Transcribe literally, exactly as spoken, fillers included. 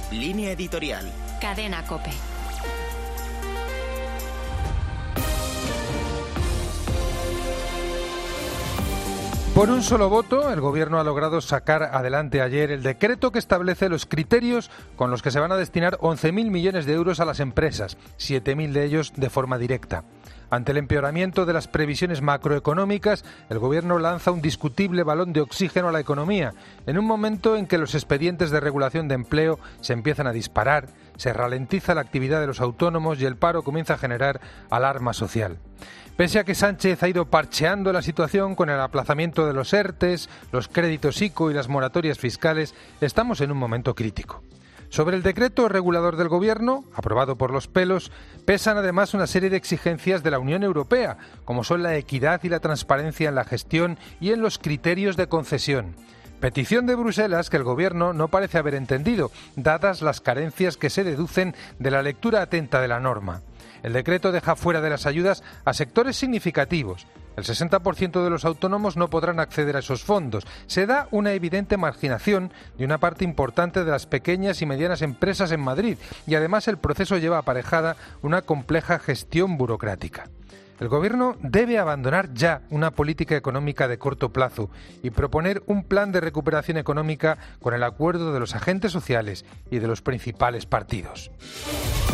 Línea editorial. Cadena COPE. Por un solo voto, el Gobierno ha logrado sacar adelante ayer el decreto que establece los criterios con los que se van a destinar once mil millones de euros a las empresas, siete mil de ellos de forma directa. Ante el empeoramiento de las previsiones macroeconómicas, el Gobierno lanza un discutible balón de oxígeno a la economía, en un momento en que los expedientes de regulación de empleo se empiezan a disparar, se ralentiza la actividad de los autónomos y el paro comienza a generar alarma social. Pese a que Sánchez ha ido parcheando la situación con el aplazamiento de los ERTES, los créditos ICO y las moratorias fiscales, estamos en un momento crítico. Sobre el decreto regulador del Gobierno, aprobado por los pelos, pesan además una serie de exigencias de la Unión Europea, como son la equidad y la transparencia en la gestión y en los criterios de concesión. Petición de Bruselas que el Gobierno no parece haber entendido, dadas las carencias que se deducen de la lectura atenta de la norma. El decreto deja fuera de las ayudas a sectores significativos. El sesenta por ciento de los autónomos no podrán acceder a esos fondos. Se da una evidente marginación de una parte importante de las pequeñas y medianas empresas en Madrid y además el proceso lleva aparejada una compleja gestión burocrática. El Gobierno debe abandonar ya una política económica de corto plazo y proponer un plan de recuperación económica con el acuerdo de los agentes sociales y de los principales partidos.